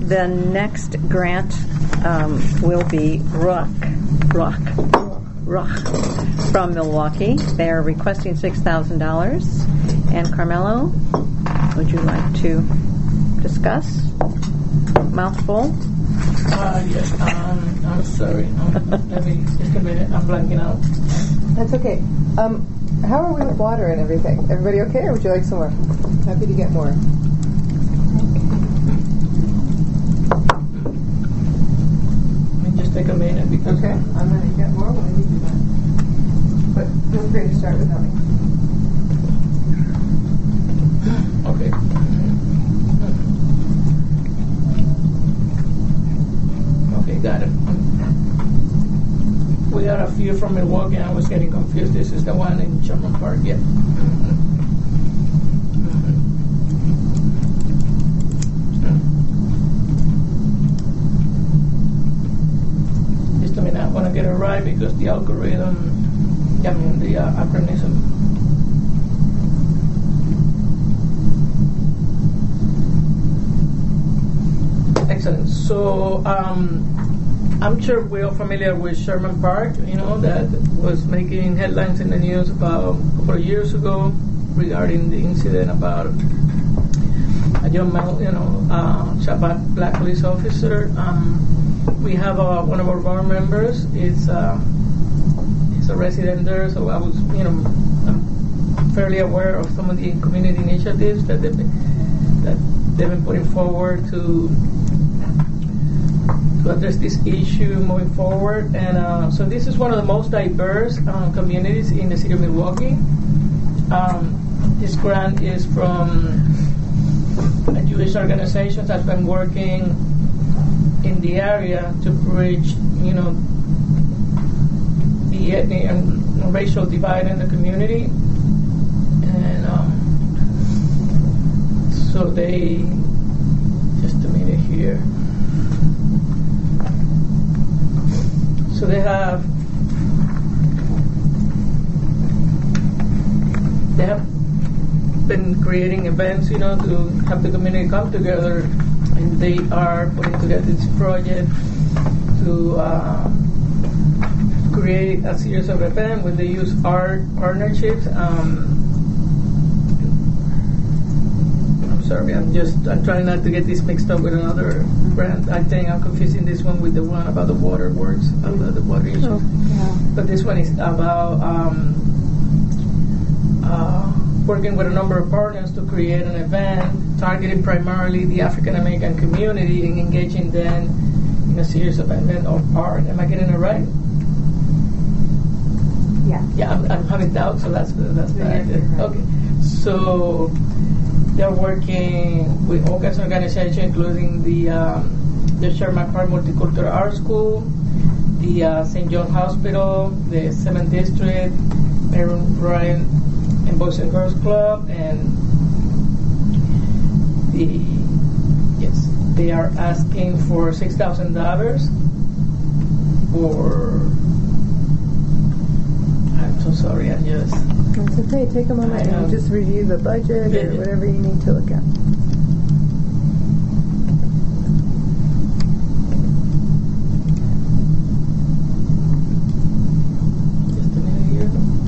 the next grant will be Rock from Milwaukee. They are requesting $6,000. And Carmelo, would you like to discuss? Mouthful? Yes. I'm sorry. Let me just a minute. I'm blanking out. That's okay. How are we with water and everything? Everybody okay, or would you like some more? Happy to get more. Let me just take a minute because okay. I'm going to get more when you do that. But feel free to start without me. Okay. Okay, got it. We got a few from Milwaukee. I was getting confused. This is the one in Sherman Park. Yeah. Just a minute. I want to get it right because the algorithm, the acronym. Excellent. So, I'm sure we're all familiar with Sherman Park, that was making headlines in the news about a couple of years ago regarding the incident about a young male, shot by a black police officer. We have one of our board members. He's a resident there, so I was, I'm fairly aware of some of the community initiatives that they've been putting forward to address this issue moving forward. And so this is one of the most diverse communities in the city of Milwaukee. This grant is from a Jewish organization that's been working in the area to bridge, the ethnic and racial divide in the community. And so they, just a minute here. So they have been creating events, to have the community come together, and they are putting together this project to create a series of events where they use art partnerships. I'm sorry, I'm trying not to get this mixed up with another grant. I think I'm confusing this one with the one about the water works, the water issue. Oh, yeah. But this one is about working with a number of partners to create an event targeting primarily the African American community and engaging them in a series of events of art. Am I getting it right? Yeah. Yeah, I'm having doubts, so that's bad. Right. Okay, so they're working with all kinds of organizations, including the Sherman Park Multicultural Art School, the St. John Hospital, the 7th District, Aaron Ryan and Boys and Girls Club, and they are asking for $6,000 for. I'm so sorry, I just. It's okay. Take a moment and just review the budget or whatever you need to look at. Just a minute here.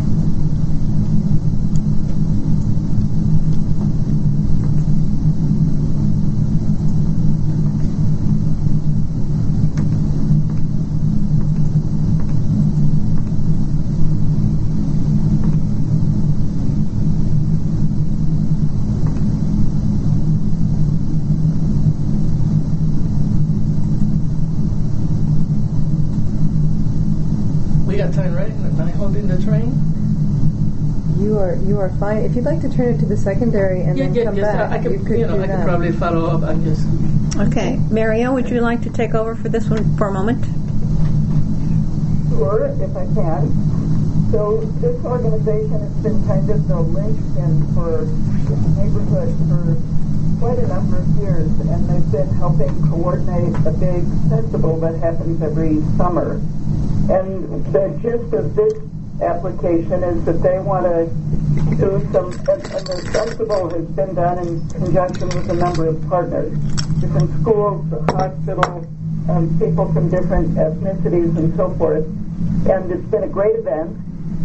Time, right? Am I holding the train? You are fine. If you'd like to turn it to the secondary and then come back, I could, you could I could probably follow up. I'm just Okay, Mario, would you like to take over for this one for a moment? Sure, if I can. So this organization has been kind of the linchpin for this neighborhood for quite a number of years, and they've been helping coordinate a big festival that happens every summer. And the gist of this application is that they want to do some, and the festival has been done in conjunction with a number of partners, different schools, hospitals, people from different ethnicities and so forth. And it's been a great event.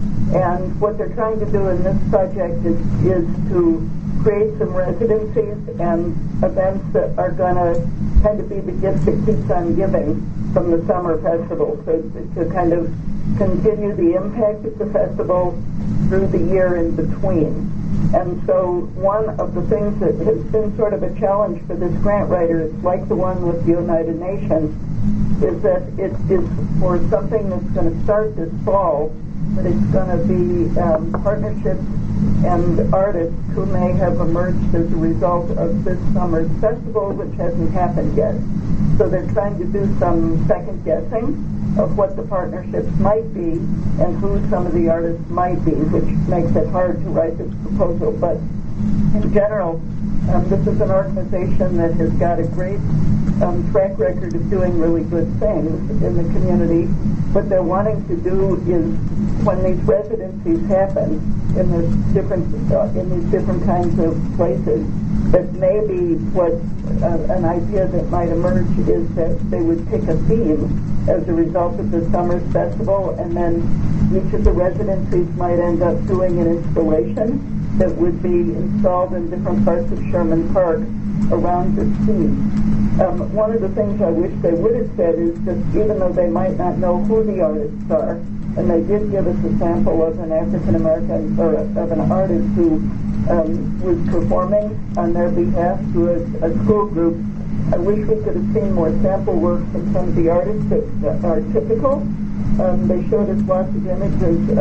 And what they're trying to do in this project is to create some residencies and events that are going to kind of be the gift that keeps on giving from the summer festival, so to kind of continue the impact of the festival through the year in between. And so one of the things that has been sort of a challenge for this grant writer, it's like the one with the United Nations, is that it is for something that's going to start this fall, but it's going to be partnerships and artists who may have emerged as a result of this summer's festival, which hasn't happened yet. So they're trying to do some second guessing of what the partnerships might be and who some of the artists might be, which makes it hard to write this proposal. But in general, this is an organization that has got a great track record of doing really good things in the community. What they're wanting to do is, when these residencies happen in these different kinds of places, that maybe what an idea that might emerge is that they would pick a theme as a result of the summer's festival, and then each of the residencies might end up doing an installation that would be installed in different parts of Sherman Park around this theme. One of the things I wish they would have said is that even though they might not know who the artists are, and they did give us a sample of an African American, or of an artist who was performing on their behalf to a school group, I wish we could have seen more sample work from some of the artists that are typical. They showed us lots of images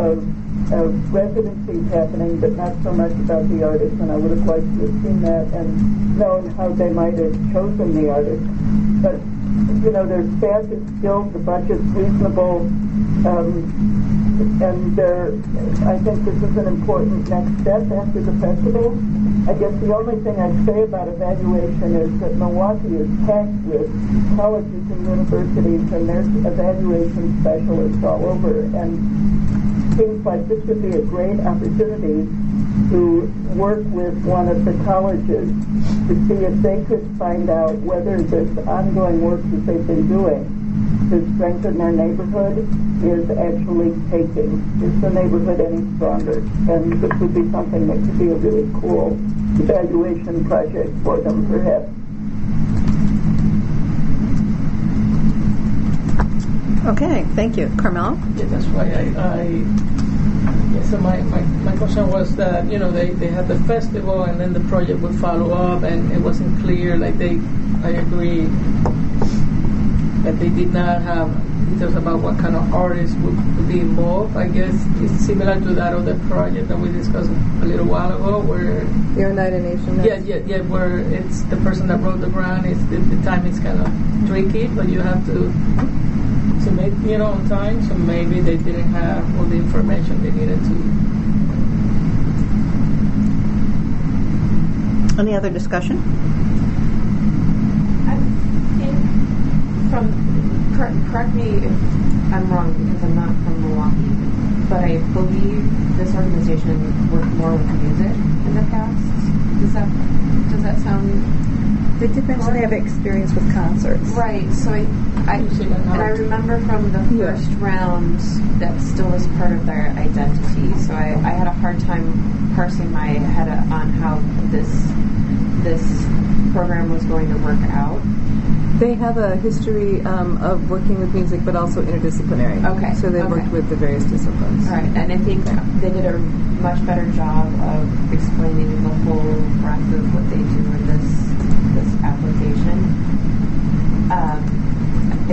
of residencies happening, but not so much about the artists, and I would have liked to have seen that and known how they might have chosen the artists. But, you know, their staff is skilled, the budget's reasonable, and I think this is an important next step after the festival. I guess the only thing I'd say about evaluation is that Milwaukee is packed with colleges and universities, and there's evaluation specialists all over, and seems like this would be a great opportunity to work with one of the colleges to see if they could find out whether this ongoing work that they've been doing to strengthen their neighborhood is actually taking. Is the neighborhood any stronger? And this would be something that could be a really cool evaluation project for them, perhaps. Okay, thank you. Carmela? Yeah, that's why so my question was that, you know, they had the festival and then the project would follow up, and it wasn't clear, I agree that they did not have details about what kind of artists would be involved. I guess it's similar to that other project that we discussed a little while ago, where the United Nations. Yeah, where it's the person that wrote the grant. The time is kind of tricky, but you have to submit, on time. So maybe they didn't have all the information they needed to. Any other discussion? I think correct me if I'm wrong, because I'm not from Milwaukee, but I believe this organization worked more with music in the past. Does that sound? It depends if they have experience with concerts. Right. So I remember from the first round that still was part of their identity. So I had a hard time parsing my head on how this program was going to work out. They have a history of working with music, but also interdisciplinary. Okay. So they worked with the various disciplines. All right, and I think they did a much better job of explaining the whole breadth of what they do in this application. I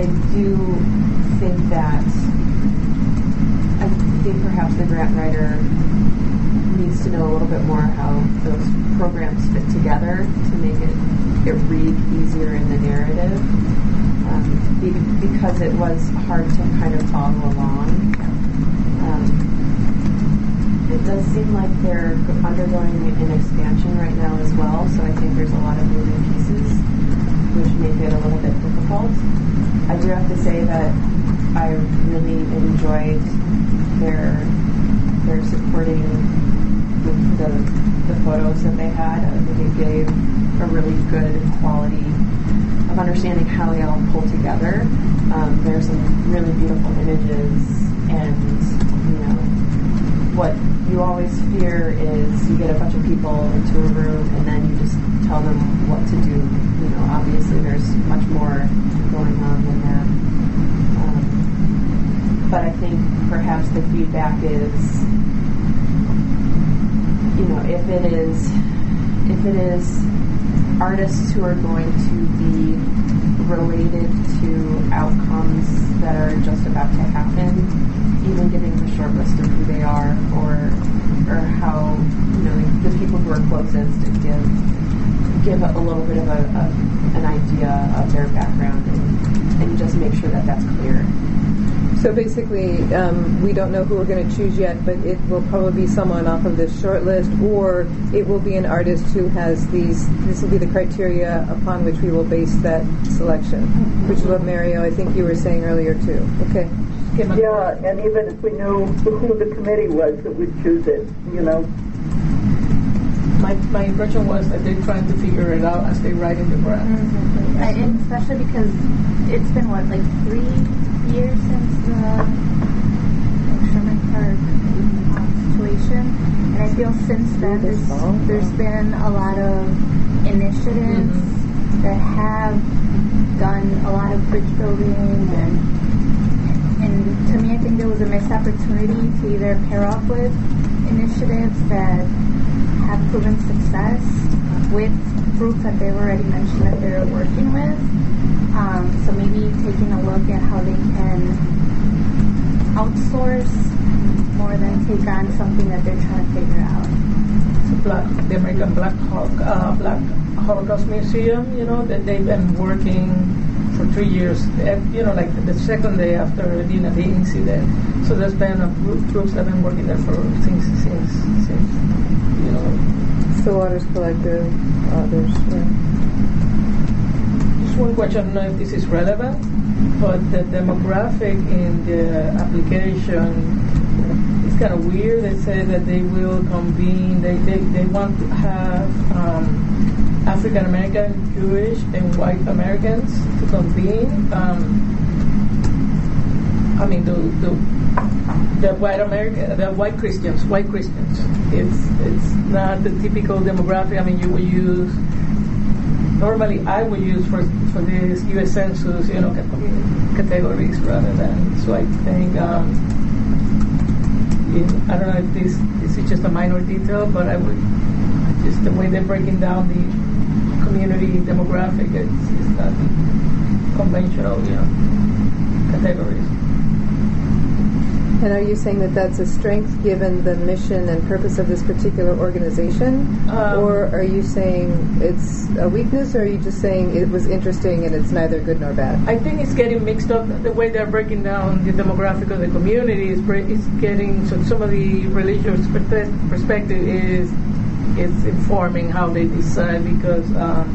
think perhaps the grant writer needs to know a little bit more how those programs fit together to make it read easier in the narrative, because it was hard to kind of follow along. It does seem like they're undergoing an expansion right now as well, so I think there's a lot of moving pieces, which make it a little bit difficult. I do have to say that I really enjoyed their supporting with the photos that they had. I think it gave a really good quality of understanding how they all pull together. There's some really beautiful images, and what you always fear is you get a bunch of people into a room and then you just tell them what to do. Obviously there's much more going on than that. But I think perhaps the feedback is, if it is artists who are going to be related to outcomes that are just about to happen, even giving them a short list of who they are or how the people who are closest, and give a little bit of an idea of their background and just make sure that that's clear. So basically, we don't know who we're going to choose yet, but it will probably be someone off of this short list, or it will be an artist who has these. This will be the criteria upon which we will base that selection, which is what Mario, I think you were saying earlier too. Okay. Yeah, and even if we knew who the committee was that would choose it, My impression was that they're trying to figure it out as they write in the grant. Mm-hmm. And especially because it's been 3 years since the Sherman Park situation, and I feel since then there's been a lot of initiatives that have done a lot of bridge building, and to me I think there was a missed opportunity to either pair up with initiatives that have proven success with groups that they've already mentioned that they're working with. So maybe taking a look at how they can outsource more than take on something that they're trying to figure out. So the American Black Holocaust Museum, that they've been working for 3 years, like the second day after the incident. So there's been groups that have been working there since The Waters Collective, others. Just one question, I don't know if this is relevant, but the demographic in the application is kind of weird. They say that they will convene, they want to have African American, Jewish, and white Americans to convene. The white Christians. It's not the typical demographic. You will use. Normally, I would use for this U.S. Census, categories rather than. So I think I don't know if this is just a minor detail, but I would just the way they're breaking down the community demographic. It's not conventional, categories. And are you saying that that's a strength given the mission and purpose of this particular organization? Or are you saying it's a weakness, or are you just saying it was interesting and it's neither good nor bad? I think it's getting mixed up. The way they're breaking down the demographic of the community is getting, so some of the religious perspective is informing how they decide, because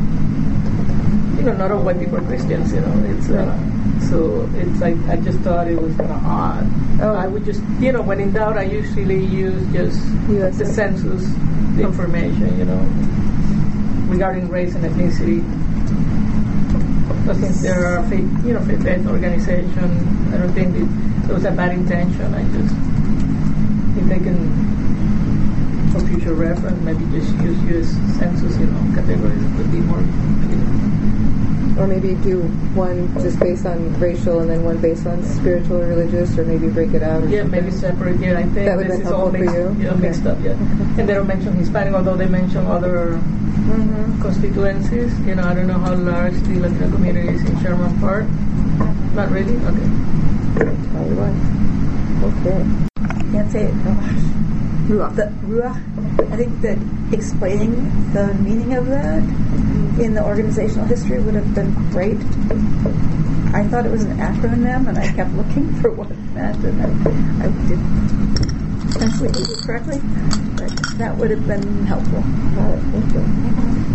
not all white people are Christians, it's so it's like, I just thought it was kind of odd. I would just, when in doubt, I usually use just the census information, regarding race and ethnicity. But since there are faith organization, I don't think there was a bad intention. I just think they can, for future reference, maybe just use U.S. Census, categories that would be more. Or maybe do one just based on racial and then one based on spiritual or religious, or maybe break it out. Yeah, maybe separate. Yeah, I think that would this be is all helpful for you. Mixed up. Yeah, and they don't mention Hispanic, although they mention other constituencies. I don't know how large the Latino community is in Sherman Park. Not really. Okay. Probably one. Okay. Can't say it. Ruach. The Ruach. I think that explaining the meaning of that in the organizational history would have been great. I thought it was an acronym, and I kept looking for what it meant, and I didn't translate it correctly, but that would have been helpful. Thank you.